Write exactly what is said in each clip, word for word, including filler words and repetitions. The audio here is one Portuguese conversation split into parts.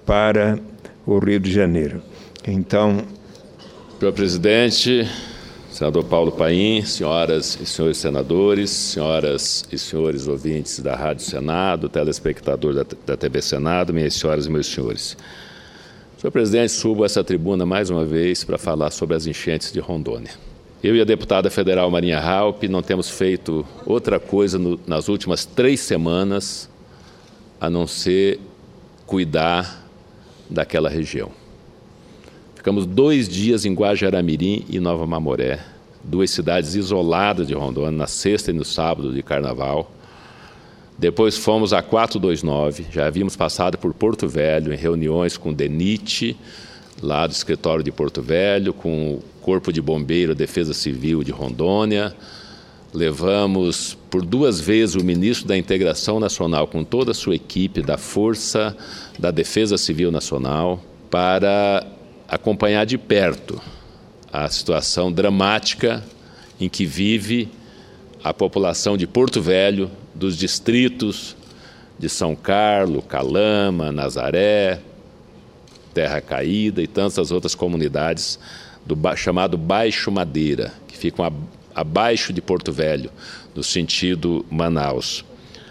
para o Rio de Janeiro. Então, senhor presidente, senador Paulo Paim, senhoras e senhores senadores, senhoras e senhores ouvintes da Rádio Senado, telespectador da, da T V Senado, minhas senhoras e meus senhores. Senhor presidente, subo a essa tribuna mais uma vez para falar sobre as enchentes de Rondônia. Eu e a deputada federal Marinha Raupp não temos feito outra coisa no, nas últimas três semanas a não ser cuidar daquela região. Ficamos dois dias em Guajará-Mirim e Nova Mamoré, duas cidades isoladas de Rondônia, na sexta e no sábado de carnaval. Depois fomos a quatrocentos e vinte e nove, já havíamos passado por Porto Velho, em reuniões com o DENIT, lá do escritório de Porto Velho, com o Corpo de Bombeiro, Defesa Civil de Rondônia. Levamos por duas vezes o ministro da Integração Nacional, com toda a sua equipe da Força da Defesa Civil Nacional, para acompanhar de perto a situação dramática em que vive a população de Porto Velho, dos distritos de São Carlos, Calama, Nazaré, Terra Caída e tantas outras comunidades do chamado Baixo Madeira, que ficam abaixo de Porto Velho, no sentido Manaus.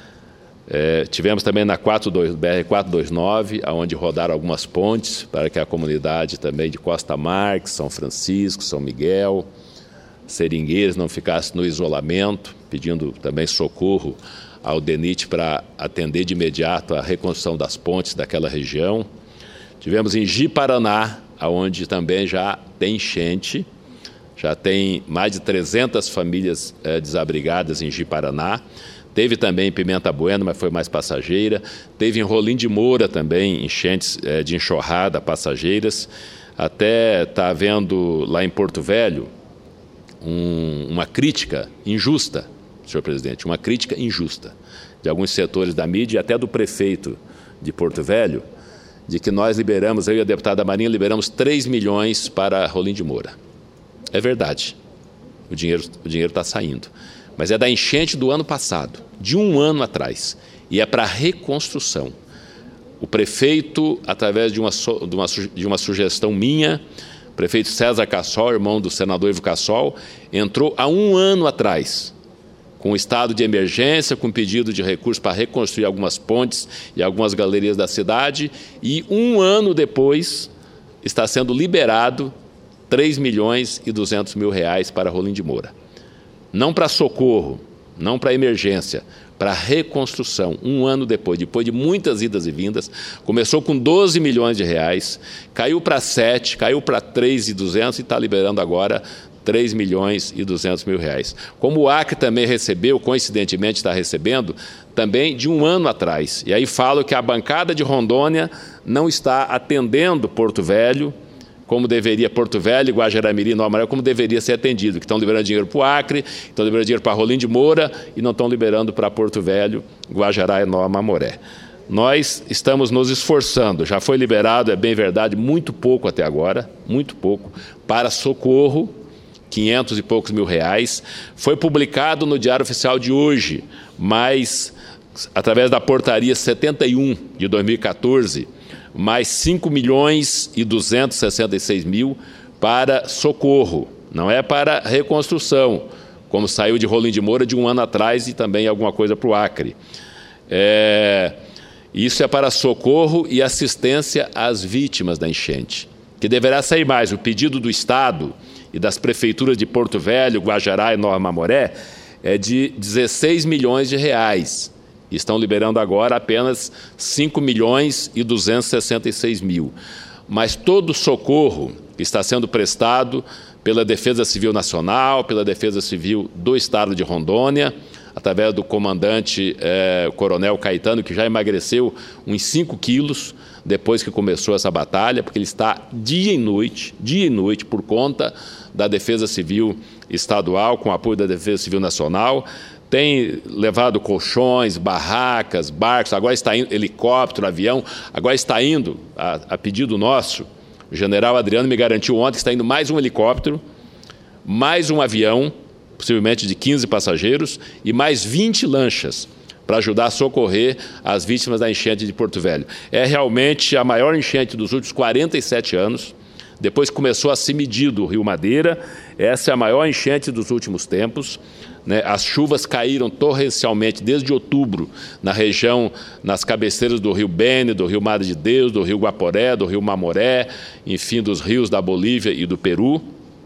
É, tivemos também na B R quatrocentos e vinte e nove, onde rodaram algumas pontes para que a comunidade também de Costa Marques, São Francisco, São Miguel, Seringueiras não ficasse no isolamento, pedindo também socorro ao DENIT para atender de imediato a reconstrução das pontes daquela região. Tivemos em Ji-Paraná, onde também já tem enchente, já tem mais de trezentas famílias eh, desabrigadas em Ji-Paraná. Teve também em Pimenta Bueno, mas foi mais passageira. Teve em Rolim de Moura também enchentes eh, de enxurrada passageiras. Até está havendo lá em Porto Velho um, uma crítica injusta, senhor presidente, uma crítica injusta de alguns setores da mídia e até do prefeito de Porto Velho, de que nós liberamos, eu e a deputada Marinha, liberamos três milhões para Rolim de Moura. É verdade, o dinheiro o dinheiro está saindo, mas é da enchente do ano passado, de um ano atrás, e é para reconstrução. O prefeito, através de uma, de uma, de uma sugestão minha, o prefeito César Cassol, irmão do senador Ivo Cassol, entrou há um ano atrás, com o estado de emergência, com pedido de recursos para reconstruir algumas pontes e algumas galerias da cidade, e um ano depois está sendo liberado três milhões e duzentos mil reais para Rolim de Moura. Não para socorro, não para emergência, para reconstrução, um ano depois, depois de muitas idas e vindas. Começou com doze milhões de reais, caiu para sete, caiu para três e duzentos e está liberando agora três milhões e duzentos mil reais. Como o Acre também recebeu, coincidentemente está recebendo, também de um ano atrás. E aí falo que a bancada de Rondônia não está atendendo Porto Velho, como deveria Porto Velho, Guajará-Mirim, Nova Mamoré, como deveria ser atendido, que estão liberando dinheiro para o Acre, estão liberando dinheiro para Rolim de Moura e não estão liberando para Porto Velho, Guajará e Nova Mamoré. Nós estamos nos esforçando, já foi liberado, é bem verdade, muito pouco até agora, muito pouco, para socorro, quinhentos e poucos mil reais. Foi publicado no Diário Oficial de hoje, mas através da portaria setenta e um de dois mil e quatorze, mais cinco milhões e duzentos e sessenta e seis mil para socorro, não é para reconstrução, como saiu de Rolim de Moura de um ano atrás e também alguma coisa para o Acre. É, isso é para socorro e assistência às vítimas da enchente, que deverá sair mais. O pedido do Estado e das prefeituras de Porto Velho, Guajará e Nova Mamoré é de dezesseis milhões de reais. Estão liberando agora apenas cinco milhões e duzentos e sessenta e seis mil. Mas todo o socorro está sendo prestado pela Defesa Civil Nacional, pela Defesa Civil do Estado de Rondônia, através do comandante eh, o coronel Caetano, que já emagreceu uns cinco quilos depois que começou essa batalha, porque ele está dia e noite, dia e noite, por conta da Defesa Civil Estadual, com apoio da Defesa Civil Nacional, tem levado colchões, barracas, barcos, agora está indo helicóptero, avião, agora está indo, a, a pedido nosso, o general Adriano me garantiu ontem que está indo mais um helicóptero, mais um avião, possivelmente de quinze passageiros, e mais vinte lanchas, para ajudar a socorrer as vítimas da enchente de Porto Velho. É realmente a maior enchente dos últimos quarenta e sete anos. Depois começou a se medir do Rio Madeira. Essa é a maior enchente dos últimos tempos. Né? As chuvas caíram torrencialmente desde outubro na região, nas cabeceiras do Rio Beni, do Rio Madre de Deus, do Rio Guaporé, do Rio Mamoré, enfim, dos rios da Bolívia e do Peru.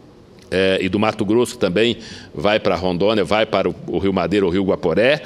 É, e do Mato Grosso também vai para Rondônia, vai para o, o Rio Madeira, o Rio Guaporé.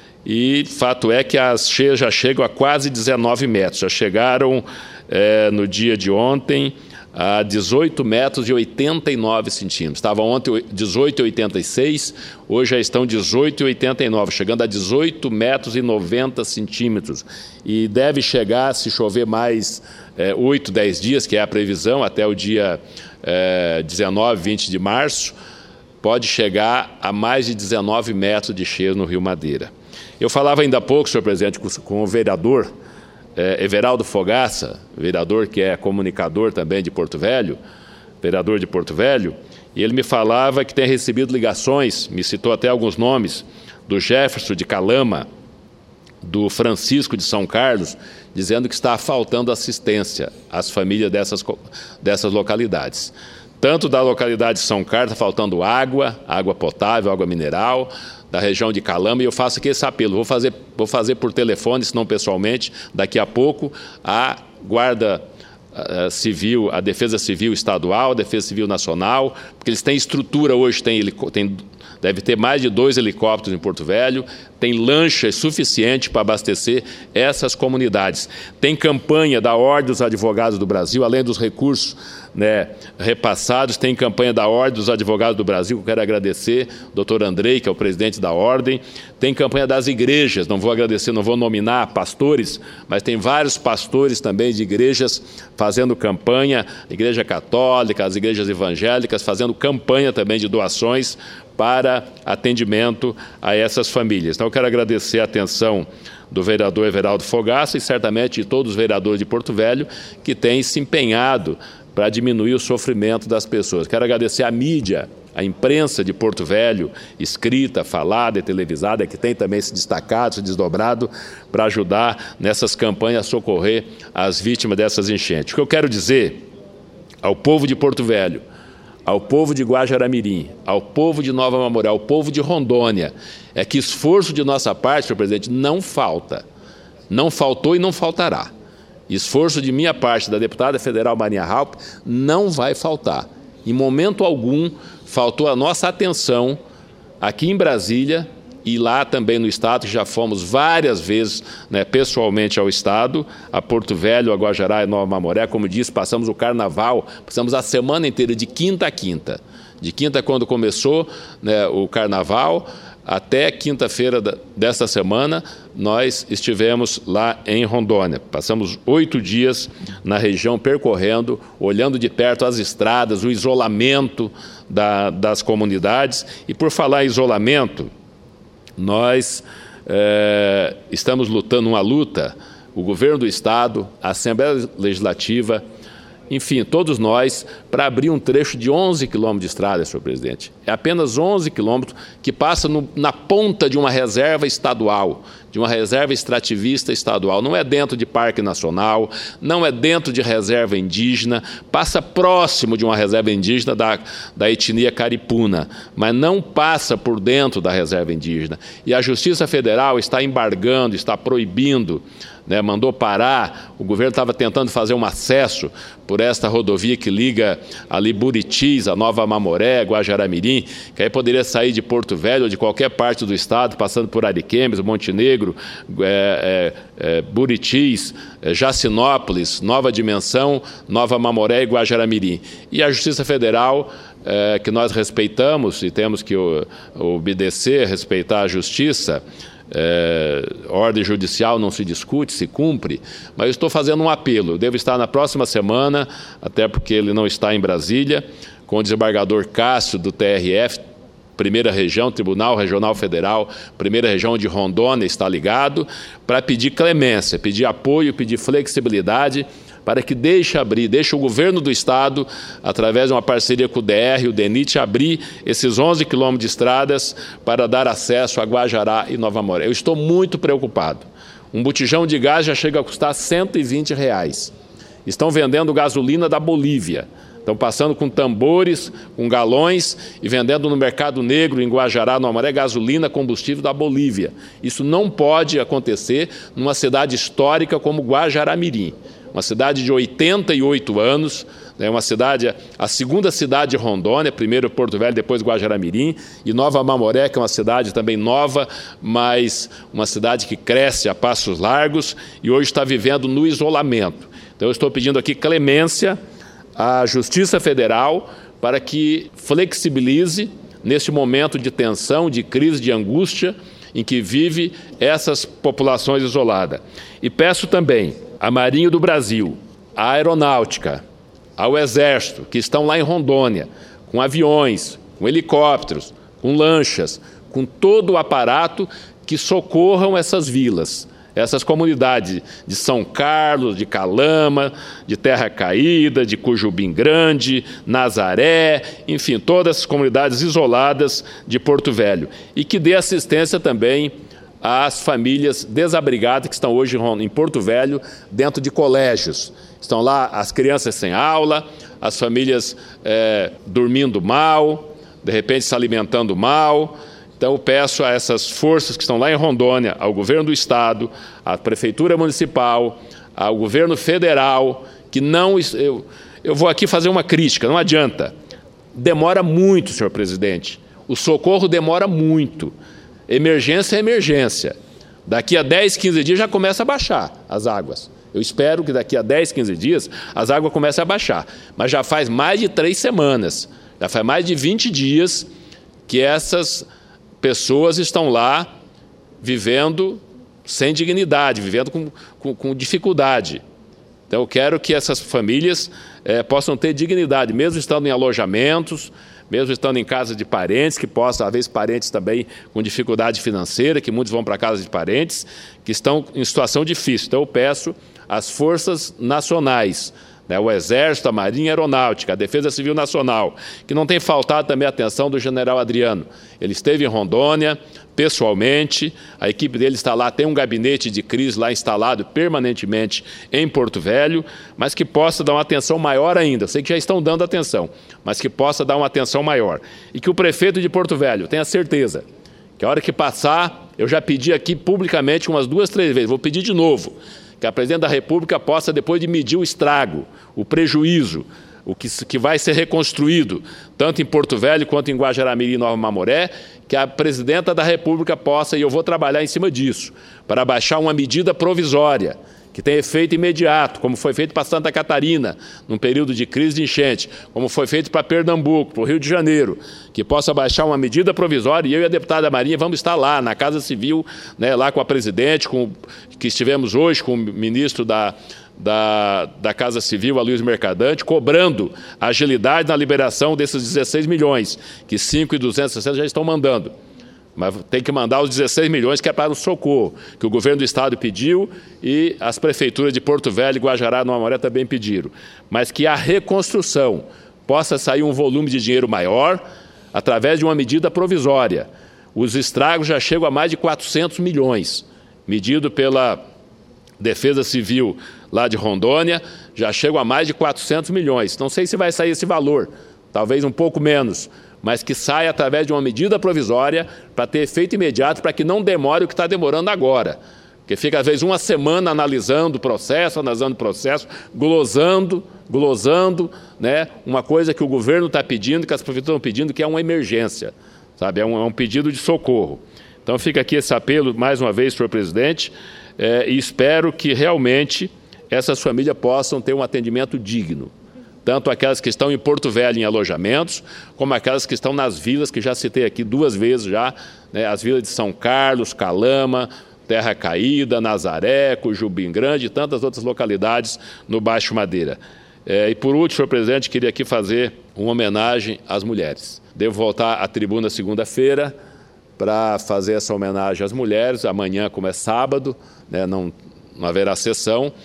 E fato é que as cheias já chegam a quase dezenove metros. Já chegaram é, no dia de ontem a dezoito metros e oitenta e nove centímetros. Estavam ontem dezoito e oitenta e seis, hoje já estão dezoito e oitenta e nove, chegando a dezoito metros e noventa centímetros. E deve chegar, se chover mais é, oito, dez dias, que é a previsão, até o dia é, dezenove, vinte de março, pode chegar a mais de dezenove metros de cheias no Rio Madeira. Eu falava ainda há pouco, senhor presidente, com, com o vereador É, Everaldo Fogaça, vereador que é comunicador também de Porto Velho, vereador de Porto Velho, e ele me falava que tem recebido ligações, me citou até alguns nomes, do Jefferson de Calama, do Francisco de São Carlos, dizendo que está faltando assistência às famílias dessas, dessas localidades. Tanto da localidade de São Carlos, está faltando água, água potável, água mineral, da região de Calama, e eu faço aqui esse apelo, vou fazer, vou fazer por telefone, se não pessoalmente, daqui a pouco, a Guarda uh, Civil, a Defesa Civil Estadual, a Defesa Civil Nacional, porque eles têm estrutura hoje, tem, tem, deve ter mais de dois helicópteros em Porto Velho, tem lanchas suficientes para abastecer essas comunidades. Tem campanha da Ordem dos Advogados do Brasil, além dos recursos, né, repassados, tem campanha da Ordem dos Advogados do Brasil, que eu quero agradecer, doutor Andrei, que é o presidente da Ordem, tem campanha das igrejas, não vou agradecer, não vou nominar pastores, mas tem vários pastores também de igrejas fazendo campanha, Igreja Católica, as igrejas evangélicas, fazendo campanha também de doações para atendimento a essas famílias. Então, eu quero agradecer a atenção do vereador Everaldo Fogaça e certamente de todos os vereadores de Porto Velho que têm se empenhado para diminuir o sofrimento das pessoas. Quero agradecer à mídia, à imprensa de Porto Velho, escrita, falada e televisada, que tem também se destacado, se desdobrado, para ajudar nessas campanhas a socorrer as vítimas dessas enchentes. O que eu quero dizer ao povo de Porto Velho, ao povo de Guajará-Mirim, ao povo de Nova Mamoré, ao povo de Rondônia, é que esforço de nossa parte, senhor presidente, não falta. Não faltou e não faltará. Esforço de minha parte, da deputada federal Marinha Halp, não vai faltar. Em momento algum, faltou a nossa atenção aqui em Brasília e lá também no Estado, que já fomos várias vezes, né, pessoalmente ao Estado, a Porto Velho, a Guajará e Nova Mamoré. Como disse, passamos o Carnaval, passamos a semana inteira, de quinta a quinta. De quinta, quando começou, né, o Carnaval, até quinta-feira desta semana, nós estivemos lá em Rondônia. Passamos oito dias na região percorrendo, olhando de perto as estradas, o isolamento da, das comunidades. E por falar em isolamento, nós é, estamos lutando uma luta, o governo do Estado, a Assembleia Legislativa, enfim, todos nós, para abrir um trecho de onze quilômetros de estrada, senhor presidente. É apenas onze quilômetros que passa no, na ponta de uma reserva estadual, de uma reserva extrativista estadual. Não é dentro de parque nacional, não é dentro de reserva indígena, passa próximo de uma reserva indígena da, da etnia caripuna, mas não passa por dentro da reserva indígena. E a Justiça Federal está embargando, está proibindo, né, mandou parar, o governo estava tentando fazer um acesso por esta rodovia que liga ali Buritis, a Nova Mamoré, Guajará-Mirim, que aí poderia sair de Porto Velho ou de qualquer parte do estado, passando por Ariquemes, Montenegro, é, é, é, Buritis, é, Jacinópolis, Nova Dimensão, Nova Mamoré e Guajará-Mirim. E a Justiça Federal, é, que nós respeitamos e temos que obedecer, respeitar a Justiça, É, ordem judicial não se discute, se cumpre, mas eu estou fazendo um apelo. Eu devo estar na próxima semana, até porque ele não está em Brasília, com o desembargador Cássio do T R F, Primeira Região, Tribunal Regional Federal, Primeira Região, onde Rondônia está ligado, para pedir clemência, pedir apoio, pedir flexibilidade para que deixe abrir, deixe o governo do Estado, através de uma parceria com o D R e o D E N I T, abrir esses onze quilômetros de estradas para dar acesso a Guajará e Nova Mamoré. Eu estou muito preocupado. Um botijão de gás já chega a custar cento e vinte reais. Estão vendendo gasolina da Bolívia. Estão passando com tambores, com galões e vendendo no mercado negro, em Guajará, Nova Mamoré, gasolina, combustível da Bolívia. Isso não pode acontecer numa cidade histórica como Guajará-Mirim, uma cidade de oitenta e oito anos, é uma cidade, a segunda cidade de Rondônia, primeiro Porto Velho, depois Guajará-Mirim, e Nova Mamoré, que é uma cidade também nova, mas uma cidade que cresce a passos largos e hoje está vivendo no isolamento. Então eu estou pedindo aqui clemência à Justiça Federal para que flexibilize neste momento de tensão, de crise, de angústia em que vive essas populações isoladas. E peço também à Marinha do Brasil, à Aeronáutica, ao Exército, que estão lá em Rondônia, com aviões, com helicópteros, com lanchas, com todo o aparato, que socorram essas vilas, essas comunidades de São Carlos, de Calama, de Terra Caída, de Cujubim Grande, Nazaré, enfim, todas as comunidades isoladas de Porto Velho. E que dê assistência também às famílias desabrigadas que estão hoje em Porto Velho, dentro de colégios. Estão lá as crianças sem aula, as famílias é, dormindo mal, de repente se alimentando mal. Então, eu peço a essas forças que estão lá em Rondônia, ao governo do Estado, à Prefeitura Municipal, ao governo federal, que não... Eu, eu vou aqui fazer uma crítica, não adianta. Demora muito, senhor presidente. O socorro demora muito. Emergência é emergência. Daqui a dez, quinze dias já começa a baixar as águas. Eu espero que daqui a dez, quinze dias as águas comecem a baixar. Mas já faz mais de três semanas, já faz mais de vinte dias que essas pessoas estão lá vivendo sem dignidade, vivendo com, com, com dificuldade. Então, eu quero que essas famílias eh, possam ter dignidade, mesmo estando em alojamentos, mesmo estando em casa de parentes, que possam, às vezes, parentes também com dificuldade financeira, que muitos vão para casa de parentes, que estão em situação difícil. Então, eu peço às forças nacionais, né, o Exército, a Marinha, a Aeronáutica, a Defesa Civil Nacional, que não tem faltado também a atenção do general Adriano. Ele esteve em Rondônia, pessoalmente, a equipe dele está lá, tem um gabinete de crise lá instalado permanentemente em Porto Velho, mas que possa dar uma atenção maior ainda. Eu sei que já estão dando atenção, mas que possa dar uma atenção maior. E que o prefeito de Porto Velho tenha certeza que a hora que passar, eu já pedi aqui publicamente umas duas, três vezes, vou pedir de novo, que a Presidente da República possa, depois de medir o estrago, o prejuízo, o que, que vai ser reconstruído, tanto em Porto Velho quanto em Guajará-Mirim e Nova Mamoré, que a Presidenta da República possa, e eu vou trabalhar em cima disso, para baixar uma medida provisória, que tem efeito imediato, como foi feito para Santa Catarina, num período de crise de enchente, como foi feito para Pernambuco, para o Rio de Janeiro, que possa baixar uma medida provisória, e eu e a deputada Marinha vamos estar lá, na Casa Civil, né, lá com a presidente, com, que estivemos hoje com o ministro da, da, da Casa Civil, Aloysio Mercadante, cobrando agilidade na liberação desses dezesseis milhões, que cinco mil duzentos e sessenta já estão mandando. Mas tem que mandar os dezesseis milhões que é para o socorro, que o governo do Estado pediu e as prefeituras de Porto Velho, Guajará e Nova Mamoré também pediram. Mas que a reconstrução possa sair um volume de dinheiro maior através de uma medida provisória. Os estragos já chegam a mais de quatrocentos milhões, medido pela Defesa Civil lá de Rondônia, já chegam a mais de quatrocentos milhões. Não sei se vai sair esse valor, talvez um pouco menos, mas que saia através de uma medida provisória para ter efeito imediato, para que não demore o que está demorando agora. Porque fica, às vezes, uma semana analisando o processo, analisando o processo, glosando, glosando, né, uma coisa que o governo está pedindo, que as prefeituras estão pedindo, que é uma emergência, sabe? É um, é um pedido de socorro. Então, fica aqui esse apelo, mais uma vez, senhor presidente, é, e espero que, realmente, essas famílias possam ter um atendimento digno. Tanto aquelas que estão em Porto Velho em alojamentos, como aquelas que estão nas vilas, que já citei aqui duas vezes já, né, as vilas de São Carlos, Calama, Terra Caída, Nazaré, Cujubim Grande e tantas outras localidades no Baixo Madeira. É, e por último, senhor presidente, queria aqui fazer uma homenagem às mulheres. Devo voltar à tribuna segunda-feira para fazer essa homenagem às mulheres. Amanhã, como é sábado, né, não, não haverá sessão.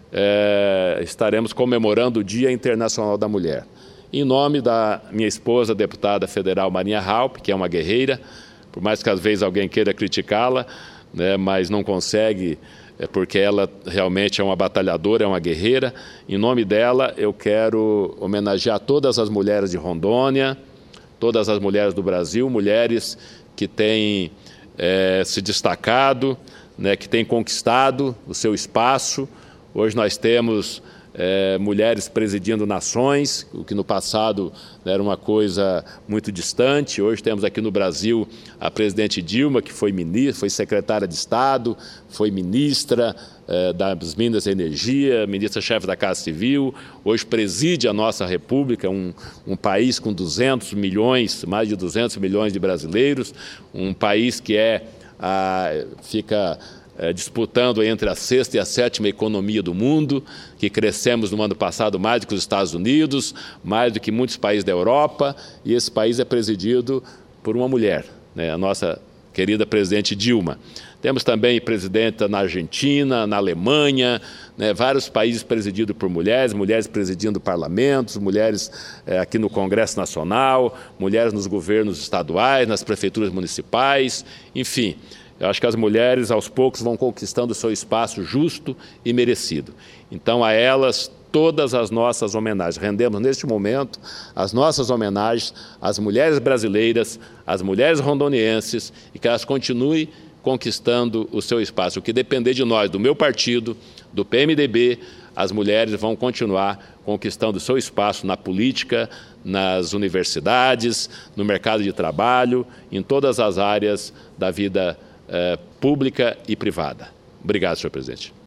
é, estaremos comemorando o Dia Internacional da Mulher. Em nome da minha esposa, deputada federal Marinha Halp, que é uma guerreira, por mais que às vezes alguém queira criticá-la, né, mas não consegue, é porque ela realmente é uma batalhadora, é uma guerreira. Em nome dela, eu quero homenagear todas as mulheres de Rondônia, todas as mulheres do Brasil, mulheres que têm é, se destacado, né, que têm conquistado o seu espaço. Hoje nós temos é, mulheres presidindo nações, o que no passado era uma coisa muito distante. Hoje temos aqui no Brasil a presidente Dilma, que foi ministra, foi secretária de Estado, foi ministra é, das Minas e Energia, ministra-chefe da Casa Civil, hoje preside a nossa República, um, um país com duzentos milhões, mais de duzentos milhões de brasileiros, um país que é, a, fica... É, disputando entre a sexta e a sétima economia do mundo, que crescemos no ano passado mais do que os Estados Unidos, mais do que muitos países da Europa, e esse país é presidido por uma mulher, né, a nossa querida presidente Dilma. Temos também presidenta na Argentina, na Alemanha, né, vários países presididos por mulheres, mulheres presidindo parlamentos, mulheres é, aqui no Congresso Nacional, mulheres nos governos estaduais, nas prefeituras municipais, enfim. Eu acho que as mulheres, aos poucos, vão conquistando o seu espaço justo e merecido. Então, a elas, todas as nossas homenagens. Rendemos, neste momento, as nossas homenagens às mulheres brasileiras, às mulheres rondonienses, e que elas continuem conquistando o seu espaço. O que depender de nós, do meu partido, do P M D B, as mulheres vão continuar conquistando o seu espaço na política, nas universidades, no mercado de trabalho, em todas as áreas da vida Eh, pública e privada. Obrigado, senhor presidente.